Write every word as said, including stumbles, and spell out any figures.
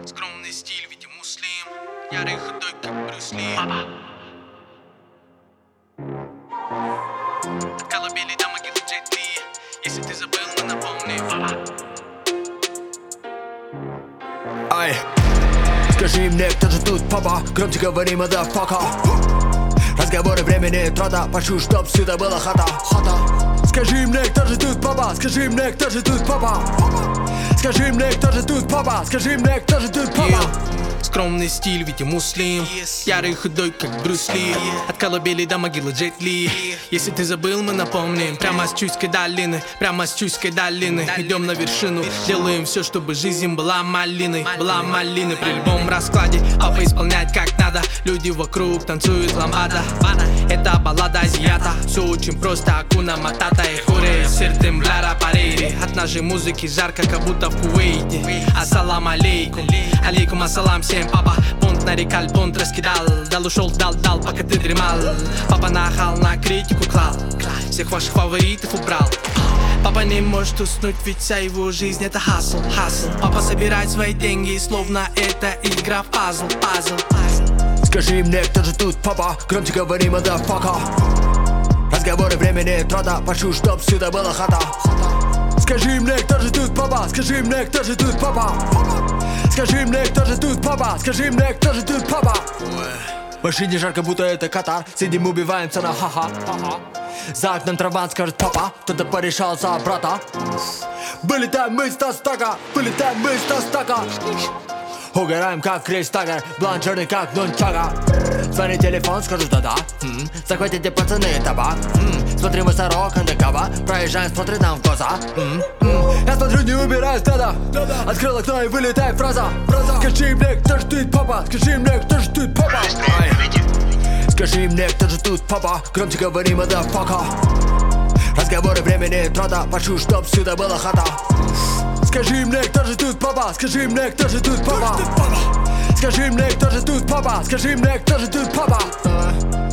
Скромный стиль, ведь и муслим. Ярый худой, как Брюс Ли. От колыбели до могилы Джет Ли. Если ты забыл, мы напомним. Ай, скажи мне, кто же тут папа? Громче говори, motherfucker. Разговоры времени трата, прошу, чтоб сюда была хата, хата. Скажи мне, кто же тут папа? Скажи мне, кто же тут папа? Скажи мне, кто же тут папа? Скажи мне, кто же тут папа? Yeah. Скромный стиль, ведь и муслим. Yes. Ярый худой, как Брюс Ли. От колыбели до могилы Джет Ли. Yeah. Если ты забыл, мы напомним. Прямо с Чуйской долины, прямо с Чуйской долины. Идем на вершину, делаем все, чтобы жизнь была малиной. Была малиной при любом раскладе. Папа исполняет как надо. Люди вокруг танцуют ламбада. Это баллада азиата. Все очень просто, акуна матата и хуре. Сердем бляра парейри. От нашей музыки жарко, как будто в Кувейте. Ассалам алейкум, алейкум ассалам всем, папа. Понт нарекал, понт раскидал. Дал ушел, дал, дал, пока ты дремал. Папа нахал, на критику клал. Всех ваших фаворитов убрал. Папа не может уснуть, ведь вся его жизнь это хасл, хасл. Папа собирает свои деньги, словно это игра в пазл, пазл. Скажи мне, кто же тут папа? Громче говори, motherfucker. Разговоры времени трата, прошу, чтоб сюда была хата. Скажи мне, кто же тут папа? Скажи мне, кто же тут папа? Скажи мне, кто же тут папа? Скажи мне, кто же тут папа? В машине жарко, будто это Катар. Сидим, убиваемся на ха-ха. За окном трава, скажет папа. Кто-то порешал за брата. Вылетаем мы с Тостака, вылетаем мы с Тостака. Угораем как Крис Таггер, блонд черный как нунчага. Звони телефон, скажу да-да. М-м. Захватите пацаны табак. М-м. Смотрим высорок, андекава. Проезжаем, смотрит нам в глаза. М-м. Я смотрю, не убираюсь, да-да. Открыл окно и вылетает фраза. Скажи мне, кто же тут папа? Скажи мне, кто же тут папа? Скажи мне, кто же тут папа? Громче говори, motherfucker. Разговоры времени трата, прошу, чтоб сюда была хата. Скажи мне, кто же тут папа? Скажи мне, кто же тут папа? Скажи мне, кто же тут папа? Скажи мне, кто же тут папа?